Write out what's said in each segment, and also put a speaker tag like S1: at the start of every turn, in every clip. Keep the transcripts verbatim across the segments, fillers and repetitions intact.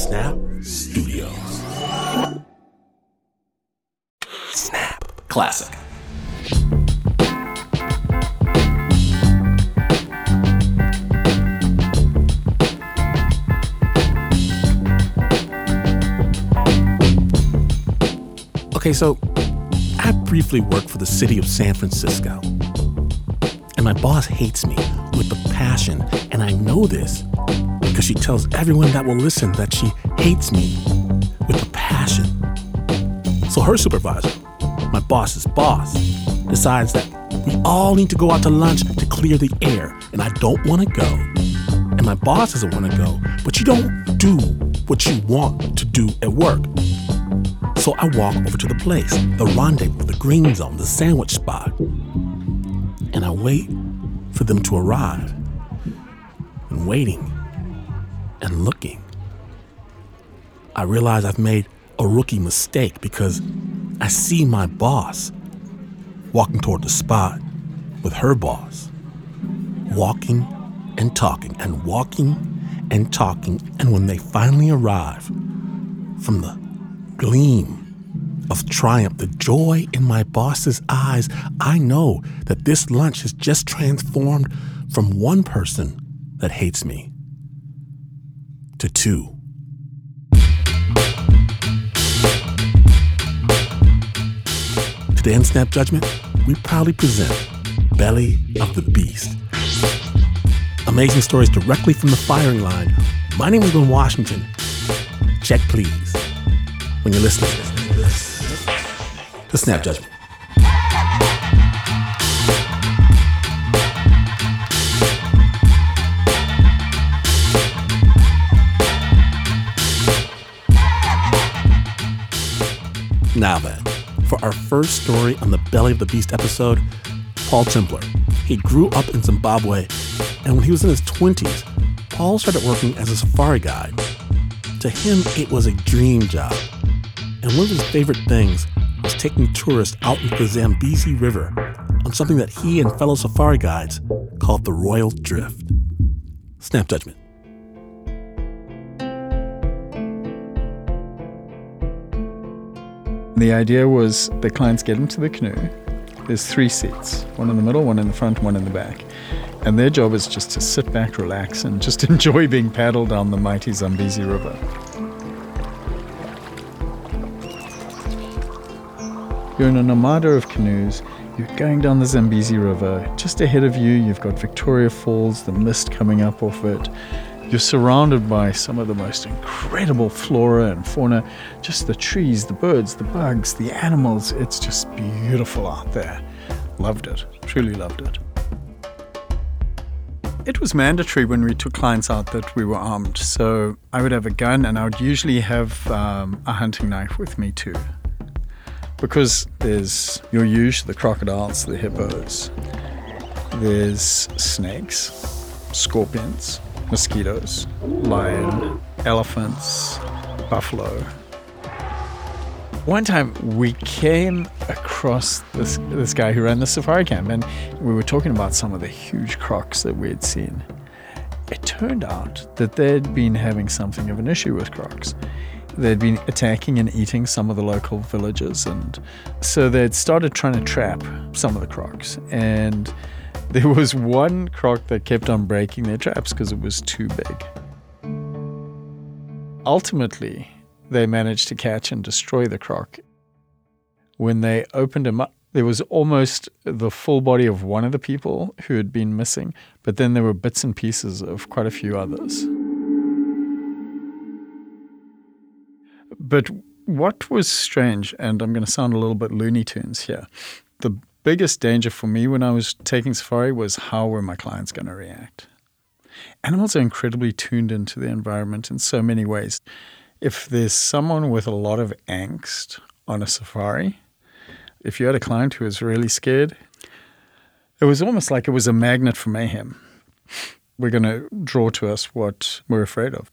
S1: Snap Studios. Snap. Classic. Okay, so I briefly worked for the city of San Francisco. And my boss hates me with a passion, and I know this because she tells everyone that will listen that she hates me with a passion. So her supervisor, my boss's boss, decides that we all need to go out to lunch to clear the air, and I don't want to go. And my boss doesn't want to go, but you don't do what you want to do at work. So I walk over to the place, the rendezvous, the green zone, the sandwich spot, and I wait for them to arrive. And waiting and looking, I realize I've made a rookie mistake because I see my boss walking toward the spot with her boss, walking and talking and walking and talking. And when they finally arrive, from the gleam of triumph, the joy in my boss's eyes, I know that this lunch has just transformed from one person that hates me to two. Today in Snap Judgment, we proudly present Belly of the Beast. Amazing stories directly from the firing line. My name is Glenn Washington. Check, please, when you're listening to Snap Judgment. Now then, for our first story on the Belly of the Beast episode, Paul Templer. He grew up in Zimbabwe, and when he was in his twenties, Paul started working as a safari guide. To him, it was a dream job. And one of his favorite things was taking tourists out into the Zambezi River on something that he and fellow safari guides called the Royal Drift. Snap Judgment.
S2: The idea was the clients get into the canoe. There's three seats, one in the middle, one in the front, one in the back. And their job is just to sit back, relax, and just enjoy being paddled down the mighty Zambezi River. You're in an armada of canoes. You're going down the Zambezi River. Just ahead of you, you've got Victoria Falls, the mist coming up off it. You're surrounded by some of the most incredible flora and fauna, just the trees, the birds, the bugs, the animals. It's just beautiful out there. Loved it, truly loved it. It was mandatory when we took clients out that we were armed. So I would have a gun, and I would usually have um, a hunting knife with me too. Because there's your huge, the crocodiles, the hippos. There's snakes, scorpions, mosquitoes, lion, elephants, buffalo. One time we came across this this guy who ran the safari camp, and we were talking about some of the huge crocs that we had seen. It turned out that they'd been having something of an issue with crocs. They'd been attacking and eating some of the local villages, and so they'd started trying to trap some of the crocs. And there was one croc that kept on breaking their traps because it was too big. Ultimately, they managed to catch and destroy the croc. When they opened him up, there was almost the full body of one of the people who had been missing, but then there were bits and pieces of quite a few others. But what was strange, and I'm going to sound a little bit Looney Tunes here, the biggest danger for me when I was taking safari was how were my clients going to react. Animals are incredibly tuned into the environment in so many ways. If there's someone with a lot of angst on a safari, if you had a client who was really scared, it was almost like it was a magnet for mayhem. We're going to draw to us what we're afraid of.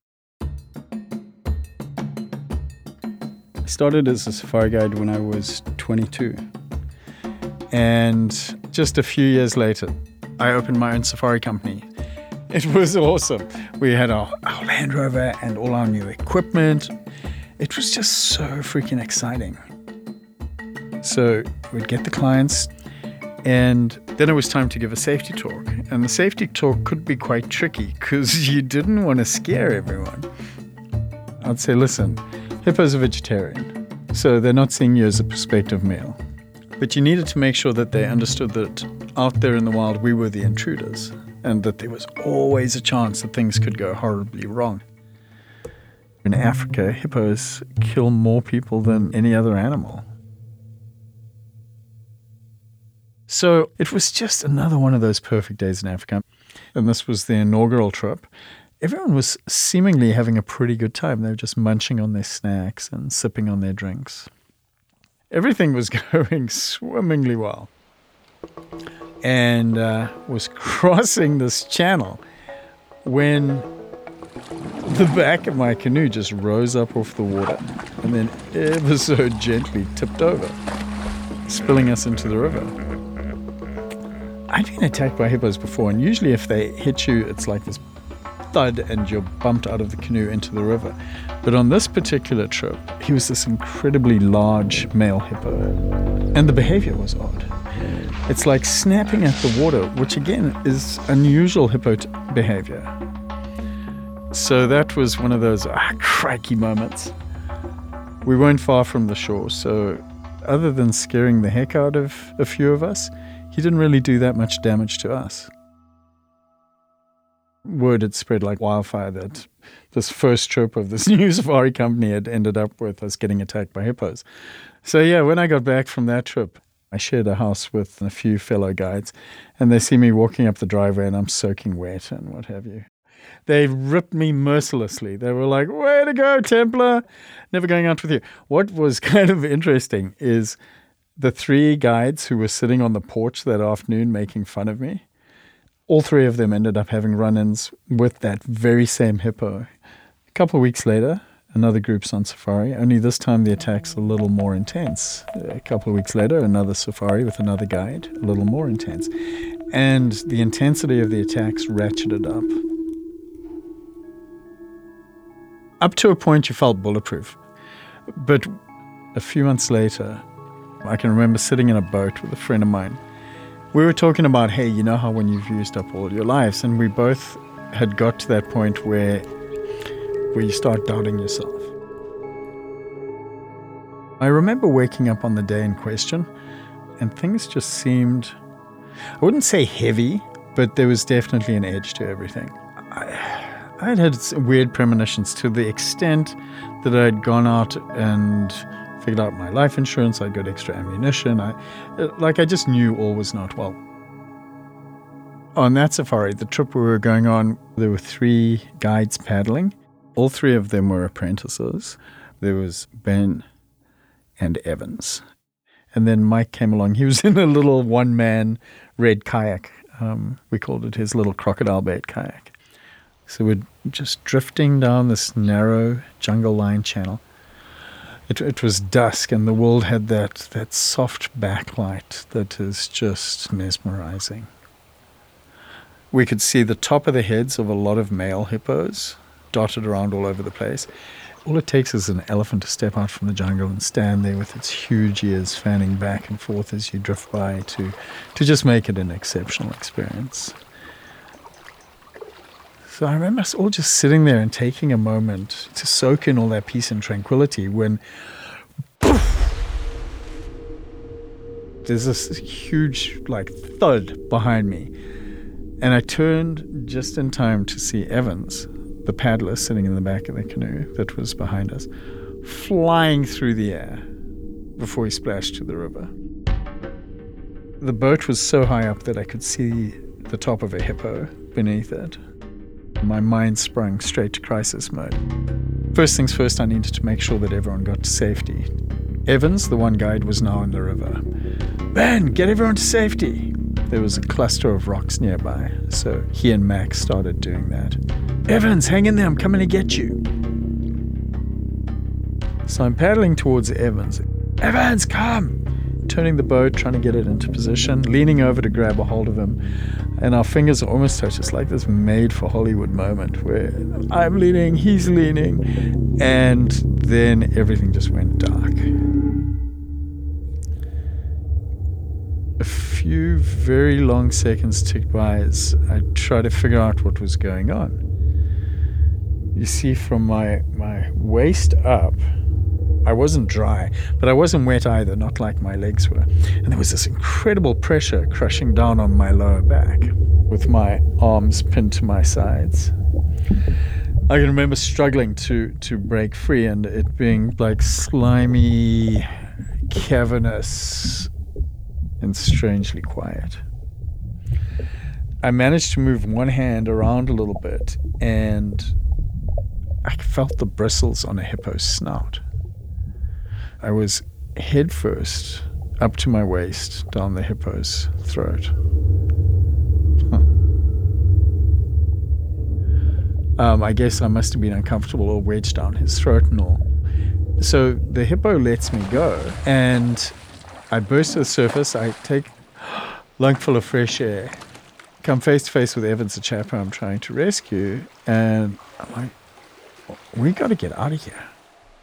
S2: I started as a safari guide when I was twenty-two. And just a few years later, I opened my own safari company. It was awesome. We had our, our Land Rover and all our new equipment. It was just so freaking exciting. So we'd get the clients, and then it was time to give a safety talk. And the safety talk could be quite tricky because you didn't want to scare everyone. I'd say, listen, hippos are vegetarian, so they're not seeing you as a prospective meal. But you needed to make sure that they understood that out there in the wild, we were the intruders, and that there was always a chance that things could go horribly wrong. In Africa, hippos kill more people than any other animal. So it was just another one of those perfect days in Africa. And this was the inaugural trip. Everyone was seemingly having a pretty good time. They were just munching on their snacks and sipping on their drinks. Everything was going swimmingly well. And uh, was crossing this channel when the back of my canoe just rose up off the water and then ever so gently tipped over, spilling us into the river. I'd been attacked by hippos before, and usually if they hit you, it's like this thud and you're bumped out of the canoe into the river. But on this particular trip, he was this incredibly large male hippo, and the behavior was odd. It's like snapping at the water, which again is unusual hippo t- behavior. So that was one of those ah, crikey moments. We weren't far from the shore, so other than scaring the heck out of a few of us, he didn't really do that much damage to us. Word had spread like wildfire that this first trip of this new safari company had ended up with us getting attacked by hippos. So yeah, when I got back from that trip, I shared a house with a few fellow guides, and they see me walking up the driveway and I'm soaking wet and what have you. They ripped me mercilessly. They were like, way to go, Templar, never going out with you. What was kind of interesting is the three guides who were sitting on the porch that afternoon making fun of me, all three of them ended up having run-ins with that very same hippo. A couple of weeks later, another group's on safari, only this time the attack's a little more intense. A couple of weeks later, another safari with another guide, a little more intense. And the intensity of the attacks ratcheted up. Up to a point you felt bulletproof. But a few months later, I can remember sitting in a boat with a friend of mine. We were talking about, hey, you know how when you've used up all your lives, and we both had got to that point where, where you start doubting yourself. I remember waking up on the day in question, and things just seemed, I wouldn't say heavy, but there was definitely an edge to everything. I, I'd had weird premonitions to the extent that I'd gone out and figured out my life insurance, I'd got extra ammunition. I, like I just knew all was not well. On that safari, the trip we were going on, there were three guides paddling. All three of them were apprentices. There was Ben and Evans. And then Mike came along. He was in a little one-man red kayak. Um, we called it his little crocodile bait kayak. So we're just drifting down this narrow jungle line channel. It, it was dusk, and the world had that, that soft backlight that is just mesmerizing. We could see the top of the heads of a lot of male hippos dotted around all over the place. All it takes is an elephant to step out from the jungle and stand there with its huge ears fanning back and forth as you drift by to, to just make it an exceptional experience. So I remember us all just sitting there and taking a moment to soak in all that peace and tranquility when poof, there's this huge like thud behind me. And I turned just in time to see Evans, the paddler sitting in the back of the canoe that was behind us, flying through the air before he splashed to the river. The boat was so high up that I could see the top of a hippo beneath it. My mind sprung straight to crisis mode. First things first, I needed to make sure that everyone got to safety. Evans, the one guide, was now in the river. Ben, get everyone to safety. There was a cluster of rocks nearby, so he and Max started doing that. Evans, hang in there, I'm coming to get you. So I'm paddling towards Evans. Evans, come! turning the boat, trying to get it into position, leaning over to grab a hold of him. And our fingers are almost touched. It's like this made-for-Hollywood moment where I'm leaning, he's leaning, and then everything just went dark. A few very long seconds ticked by as I tried to figure out what was going on. You see, from my, my waist up, I wasn't dry, but I wasn't wet either, not like my legs were. And there was this incredible pressure crushing down on my lower back with my arms pinned to my sides. I can remember struggling to, to break free and it being like slimy, cavernous, and strangely quiet. I managed to move one hand around a little bit and I felt the bristles on a hippo's snout. I was head first up to my waist down the hippo's throat. Huh. Um, I guess I must have been uncomfortable or wedged down his throat and all. So the hippo lets me go and I burst to the surface. I take a lungful of fresh air, come face to face with Evans, the chap who I'm trying to rescue, and I'm like, we got to get out of here.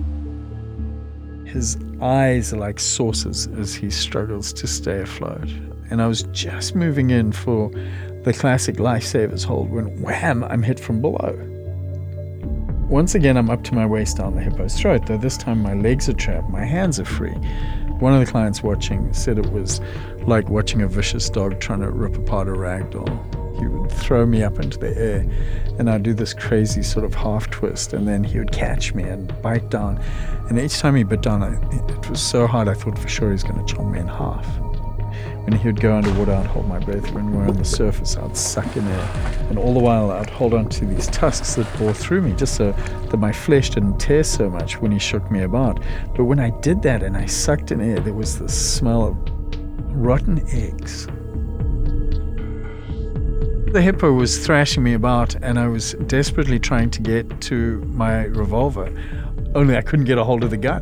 S2: His eyes are like saucers as he struggles to stay afloat. And I was just moving in for the classic lifesavers hold when wham, I'm hit from below. Once again, I'm up to my waist down the hippo's throat, though this time my legs are trapped, my hands are free. One of the clients watching said it was like watching a vicious dog trying to rip apart a rag doll. He would throw me up into the air and I'd do this crazy sort of half twist and then he would catch me and bite down. And each time he bit down, I, it was so hard I thought for sure he was going to chomp me in half. When he would go underwater, I'd hold my breath. When we were on the surface, I'd suck in air. And all the while, I'd hold on to these tusks that bore through me just so that my flesh didn't tear so much when he shook me about. But when I did that and I sucked in air, there was this smell of rotten eggs. The hippo was thrashing me about and I was desperately trying to get to my revolver, only I couldn't get a hold of the gun.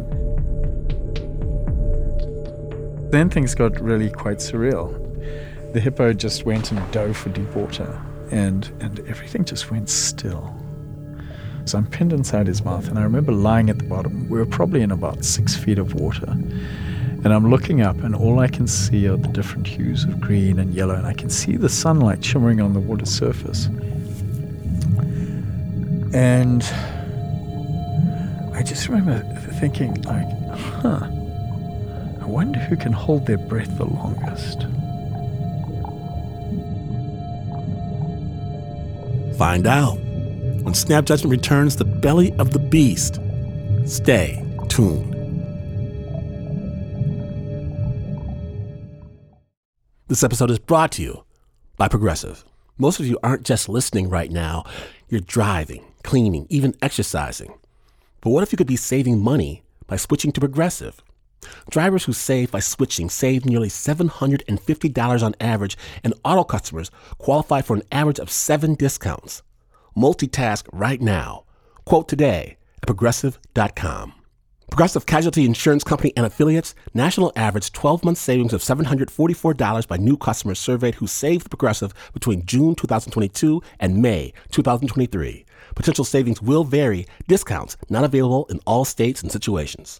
S2: Then things got really quite surreal. The hippo just went and dove for deep water and, and everything just went still. So I'm pinned inside his mouth and I remember lying at the bottom. We were probably in about six feet of water. And I'm looking up and all I can see are the different hues of green and yellow and I can see the sunlight shimmering on the water surface. And I just remember thinking like, huh, I wonder who can hold their breath the longest.
S1: Find out when Snap Judgment returns to the belly of the beast. Stay tuned. This episode is brought to you by Progressive. Most of you aren't just listening right now. You're driving, cleaning, even exercising. But what if you could be saving money by switching to Progressive? Drivers who save by switching save nearly seven hundred fifty dollars on average, and auto customers qualify for an average of seven discounts. Multitask right now. Quote today at progressive dot com. Progressive Casualty Insurance Company and affiliates, national average twelve-month savings of seven hundred forty-four dollars by new customers surveyed who saved Progressive between June twenty twenty-two and May twenty twenty-three. Potential savings will vary. Discounts not available in all states and situations.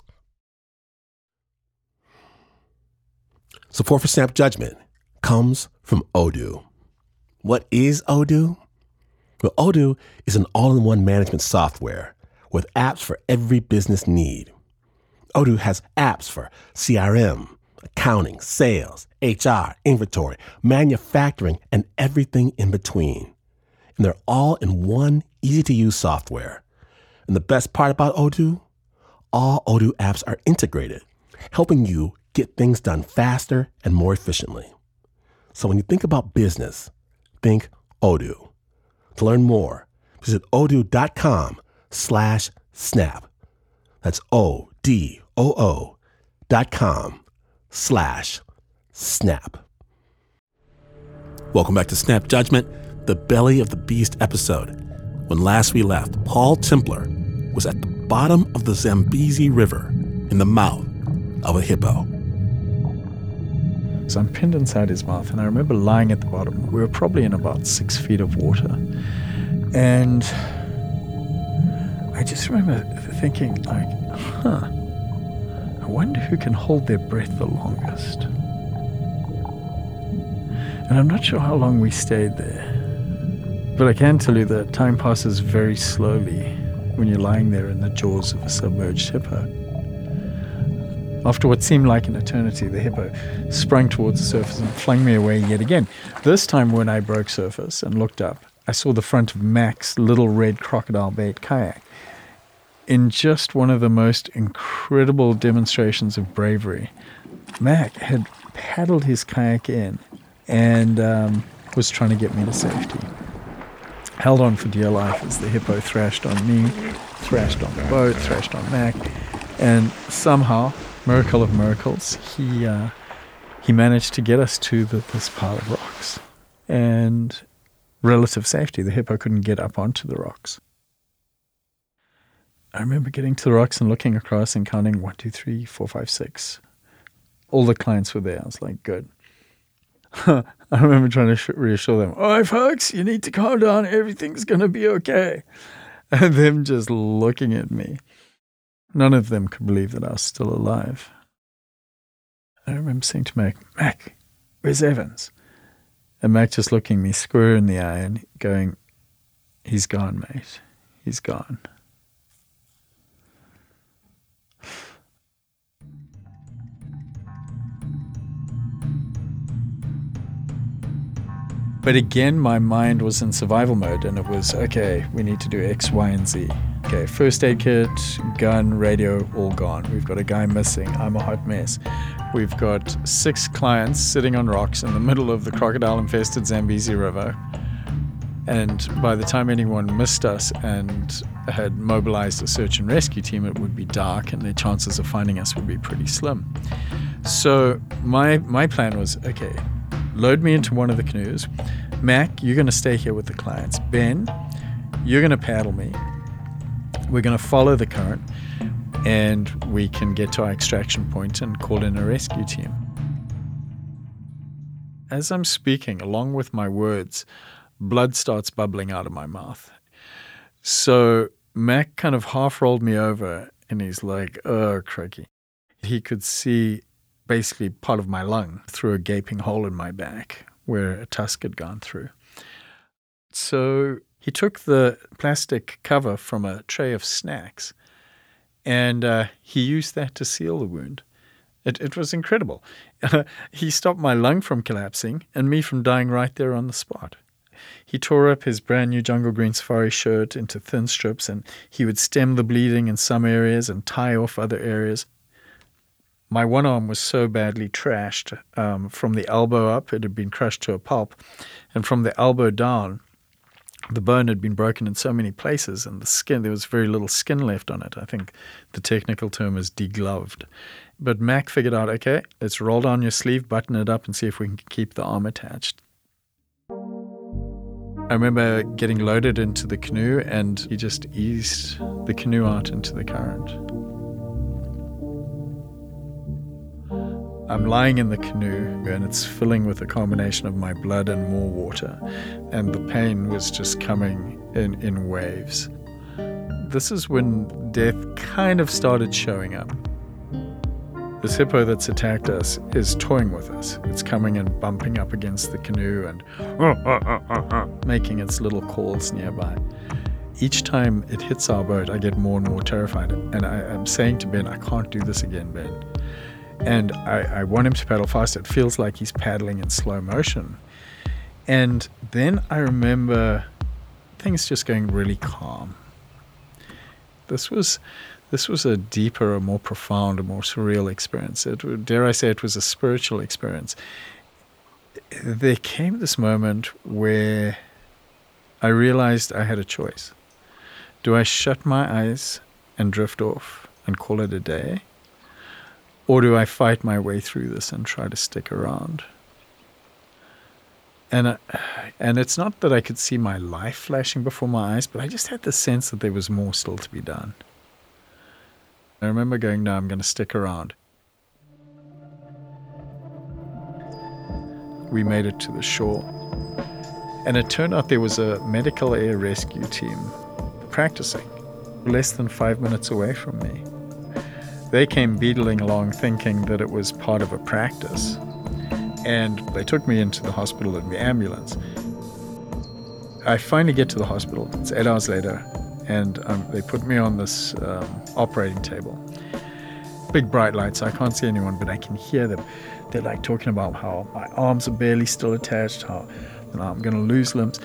S1: Support for Snap Judgment comes from Odoo. What is Odoo? Well, Odoo is an all-in-one management software with apps for every business need. Odoo has apps for C R M, accounting, sales, H R, inventory, manufacturing, and everything in between. And they're all in one easy-to-use software. And the best part about Odoo? All Odoo apps are integrated, helping you get things done faster and more efficiently. So when you think about business, think Odoo. To learn more, visit odoo.com slash snap. That's O-D-O-O dot com slash snap. Welcome back to Snap Judgment, the Belly of the Beast episode. When last we left, Paul Templar was at the bottom of the Zambezi River in the mouth of a hippo.
S2: So I'm pinned inside his mouth, and I remember lying at the bottom. We were probably in about six feet of water. And I just remember thinking, like, huh, I wonder who can hold their breath the longest. And I'm not sure how long we stayed there. But I can tell you that time passes very slowly when you're lying there in the jaws of a submerged hippo. After what seemed like an eternity, the hippo sprung towards the surface and flung me away yet again. This time when I broke surface and looked up, I saw the front of Mac's little red crocodile bait kayak. In just one of the most incredible demonstrations of bravery, Mac had paddled his kayak in and um, was trying to get me to safety. Held on for dear life as the hippo thrashed on me, thrashed on the boat, thrashed on Mac, and somehow, miracle of miracles, he uh, he managed to get us to the, this pile of rocks. And relative safety, the hippo couldn't get up onto the rocks. I remember getting to the rocks and looking across and counting one, two, three, four, five, six. All the clients were there. I was like, good. I remember trying to reassure them, all right, folks, you need to calm down. Everything's going to be okay. And them just looking at me. None of them could believe that I was still alive. I remember saying to Mac, Mac, where's Evans? And Mac just looking me square in the eye and going, he's gone, mate. He's gone. But again, my mind was in survival mode, and it was, okay, we need to do X, Y, and Z. Okay, first aid kit, gun, radio, all gone. We've got a guy missing. I'm a hot mess. We've got six clients sitting on rocks in the middle of the crocodile-infested Zambezi River. And by the time anyone missed us and had mobilized a search and rescue team, it would be dark, and their chances of finding us would be pretty slim. So my my plan was, okay, load me into one of the canoes. Mac, you're going to stay here with the clients. Ben, you're going to paddle me. We're going to follow the current, and we can get to our extraction point and call in a rescue team. As I'm speaking, along with my words, blood starts bubbling out of my mouth. So Mac kind of half rolled me over, and he's like, oh, crikey. He could see basically part of my lung through a gaping hole in my back where a tusk had gone through. So he took the plastic cover from a tray of snacks, and uh, he used that to seal the wound. It, it was incredible. Uh, he stopped my lung from collapsing and me from dying right there on the spot. He tore up his brand new Jungle Green Safari shirt into thin strips, and he would stem the bleeding in some areas and tie off other areas. My one arm was so badly trashed um, from the elbow up, it had been crushed to a pulp, and from the elbow down, the bone had been broken in so many places, and the skin, there was very little skin left on it. I think the technical term is degloved. But Mac figured out, okay, let's roll down your sleeve, button it up, and see if we can keep the arm attached. I remember getting loaded into the canoe, and he just eased the canoe out into the current. I'm lying in the canoe, and it's filling with a combination of my blood and more water, and the pain was just coming in, in waves. This is when death kind of started showing up. This hippo that's attacked us is toying with us. It's coming and bumping up against the canoe and making its little calls nearby. Each time it hits our boat, I get more and more terrified, and I, I'm saying to Ben, I can't do this again, Ben. And I, I want him to paddle fast. It feels like he's paddling in slow motion. And then I remember things just going really calm. This was this was a deeper, a more profound, a more surreal experience. It, dare I say it was a spiritual experience. There came this moment where I realized I had a choice. Do I shut my eyes and drift off and call it a day? Or do I fight my way through this and try to stick around? And uh, and it's not that I could see my life flashing before my eyes, but I just had the sense that there was more still to be done. I remember going, no, I'm going to stick around. we made it to the shore. And it turned out there was a medical air rescue team practicing less than five minutes away from me. They came beetling along thinking that it was part of a practice. And they took me into the hospital in the ambulance. I finally get to the hospital. It's eight hours later. And um, they put me on this um, operating table. Big bright lights. I can't see anyone, but I can hear them. They're like talking about how my arms are barely still attached, how you know, I'm going to lose limbs.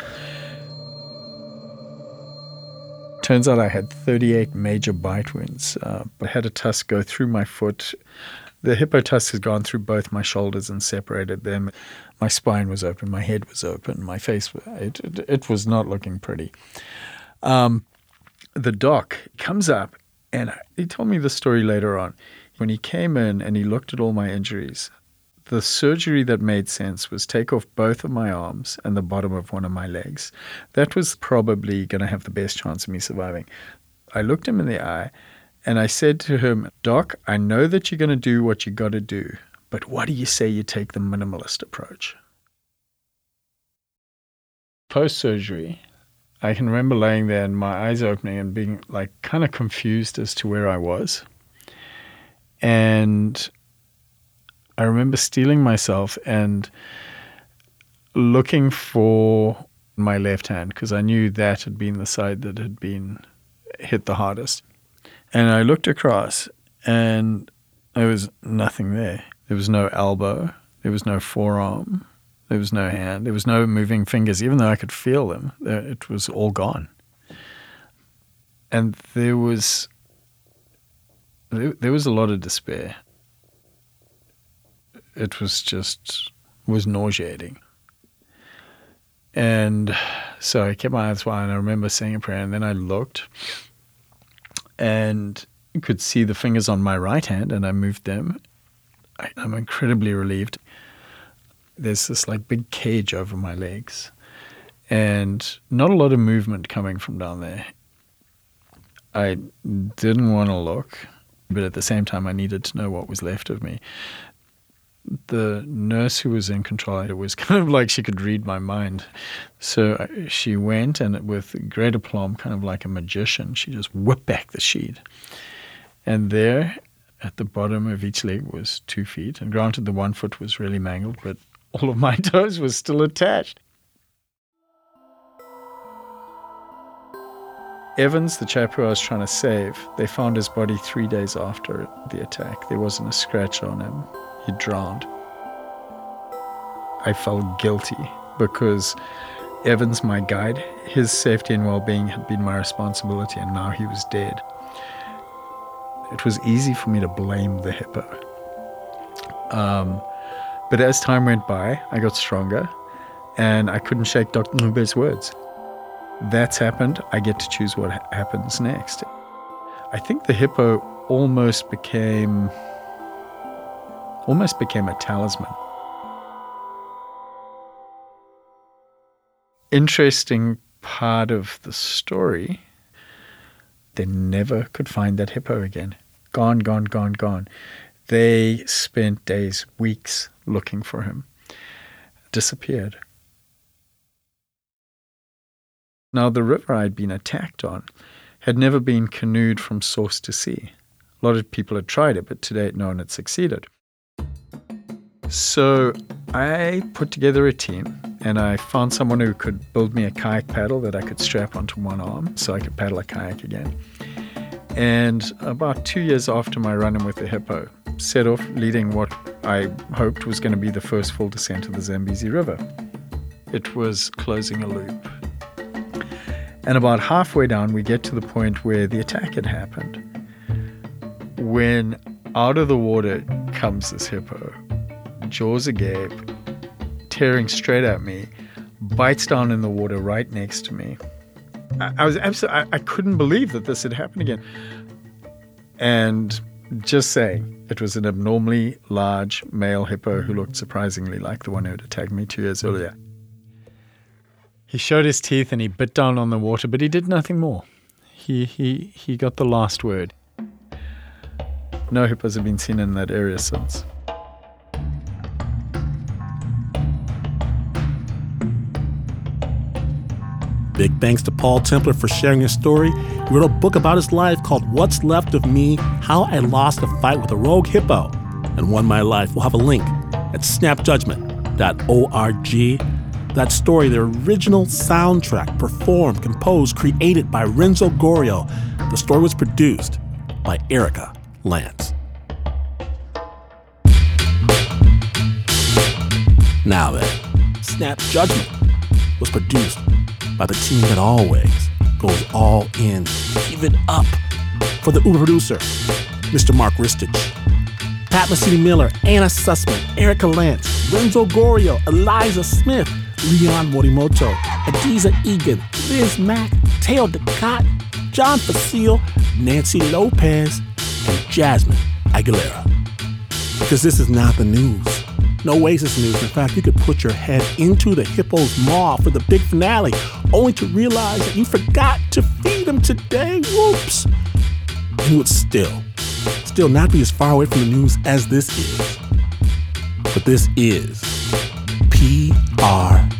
S2: Turns out I had thirty-eight major bite wounds. Uh, I had a tusk go through my foot. The hippo tusk has gone through both my shoulders and separated them. My spine was open, my head was open, my face, it, it, it was not looking pretty. Um, the doc comes up, and he told me the story later on. When he came in and he looked at all my injuries, the surgery that made sense was take off both of my arms and the bottom of one of my legs. That was probably going to have the best chance of me surviving. I looked him in the eye and I said to him, Doc, I know that you're going to do what you got to do, but what do you say you take the minimalist approach? Post-surgery, I can remember laying there and my eyes opening and being like kind of confused as to where I was. And I remember steeling myself and looking for my left hand because I knew that had been the side that had been hit the hardest. And I looked across and there was nothing there. There was no elbow. There was no forearm. There was no hand. There was no moving fingers. Even though I could feel them, it was all gone. And there was, there, there was a lot of despair. It was just, was nauseating. And so I kept my eyes wide and I remember saying a prayer and then I looked and could see the fingers on my right hand and I moved them. I, I'm incredibly relieved. There's this like big cage over my legs and not a lot of movement coming from down there. I didn't want to look, but at the same time I needed to know what was left of me. The nurse who was in control, it was kind of like she could read my mind. So she went and with great aplomb, kind of like a magician, she just whipped back the sheet. And there at the bottom of each leg was two feet. And granted, the one foot was really mangled, but all of my toes were still attached. Evans, the chap who I was trying to save, they found his body three days after the attack. There wasn't a scratch on him. He drowned. I felt guilty because Evans, my guide, his safety and well-being had been my responsibility, and now he was dead. It was easy for me to blame the hippo. Um, but as time went by, I got stronger, and I couldn't shake Doctor Ncube's words. That's happened. I get to choose what ha- happens next. I think the hippo almost became... almost became a talisman. Interesting part of the story, they never could find that hippo again. Gone, gone, gone, gone. They spent days, weeks looking for him. Disappeared. Now, the river I'd been attacked on had never been canoed from source to sea. A lot of people had tried it, but to date no one had succeeded. So I put together a team and I found someone who could build me a kayak paddle that I could strap onto one arm so I could paddle a kayak again. And about two years after my run-in with the hippo, set off leading what I hoped was going to be the first full descent of the Zambezi River. It was closing a loop. And about halfway down, we get to the point where the attack had happened. When out of the water comes this hippo, jaws agape, tearing straight at me, bites down in the water right next to me. I, I was absolutely, I, I couldn't believe that this had happened again. And just saying, it was an abnormally large male hippo who looked surprisingly like the one who had attacked me two years earlier. He showed his teeth and he bit down on the water, but he did nothing more. He he he got the last word. No hippos have been seen in that area since.
S1: Big thanks to Paul Templer for sharing his story. He wrote a book about his life called What's Left of Me, How I Lost a Fight with a Rogue Hippo and Won My Life. We'll have a link at snap judgment dot org. That story, the original soundtrack, performed, composed, created by Renzo Gorrio. The story was produced by Erica Lance. Now then, Snap Judgment was produced by the team that always goes all in, give it up for the Uber producer, Mister Mark Ristich, Pat Mesiti-Miller, Anna Sussman, Erica Lance, Renzo Gorrio, Eliza Smith, Leon Morimoto, Adiza Egan, Liz Mack, Teo Ducat, John Facile, Nancy Lopez, and Jasmine Aguilera. Because this is not the news. No Oasis news. In fact, you could put your head into the hippo's maw for the big finale, only to realize that you forgot to feed them today. Whoops. You would still, still not be as far away from the news as this is. But this is P R